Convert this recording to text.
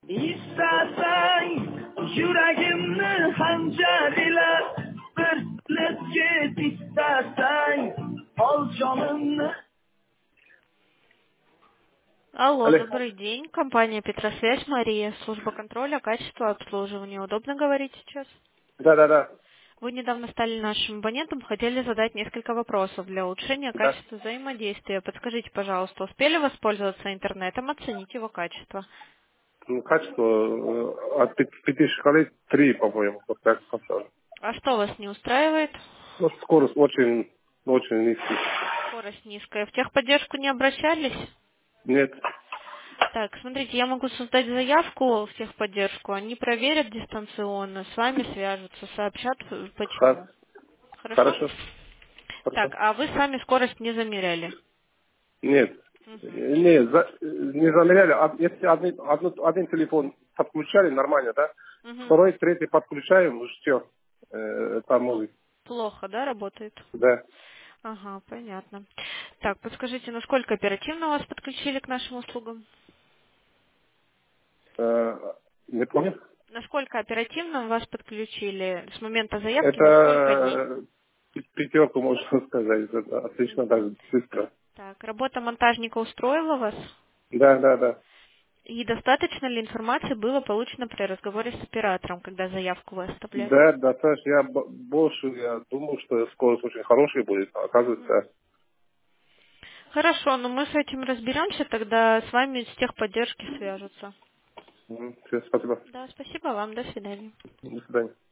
İstersen yüreğimni hançer ile sırtlık git istersen al canını. Алло, Алло. добрый день. Компания Петросвязь, Мария, служба контроля, качества обслуживания. Удобно говорить сейчас? Да. Вы недавно стали нашим абонентом, хотели задать несколько вопросов для улучшения Да. качества взаимодействия. Подскажите, пожалуйста, успели воспользоваться интернетом, оценить его качество? Ну, качество от 5 шкалы 3, по-моему, вот так поставлю. А что вас не устраивает? Ну, скорость очень низкая. Скорость низкая. В техподдержку не обращались? Нет. Так, смотрите, я могу создать заявку в техподдержку, они проверят дистанционно, с вами свяжутся, сообщат, Ха- почему. Хорошо? Хорошо. Хорошо. Так, а вы сами скорость не замеряли? Нет. Мгм. Не, не замеряли. Если один телефон подключали, нормально, да? Мгм. Второй, третий подключаем, уже все. Там может, Плохо, да, работает? да. Ага, понятно. Так, подскажите, насколько оперативно вас подключили к нашим услугам? Не помню. Насколько оперативно вас подключили с момента заявки, на сколько дней? Это пятерку, можно сказать. Это отлично, Мгм. даже быстро. Так, работа монтажника устроила вас? Да. И достаточно ли информации было получено при разговоре с оператором, когда заявку вы оставляли? Да, Саш, я думал, что скорость очень хорошая будет, а оказывается, Хорошо, но мы с этим разберемся, тогда с вами с техподдержки свяжутся. все, спасибо. Да, спасибо вам, до свидания. До свидания.